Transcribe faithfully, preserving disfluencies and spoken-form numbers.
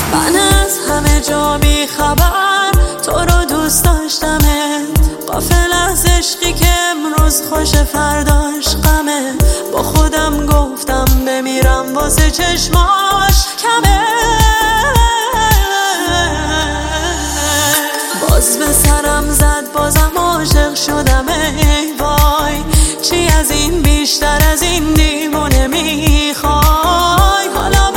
من از همه جا بی خبر تو رو دوست داشتمت، غافل از عشقی که امروز خوش فرداش غمه. با خودم گفتم بمیرم واسه چشماش کمه. باز به سرم زد بازم عاشق شدم، ای وای چی از این بیشتر از این دیوونه می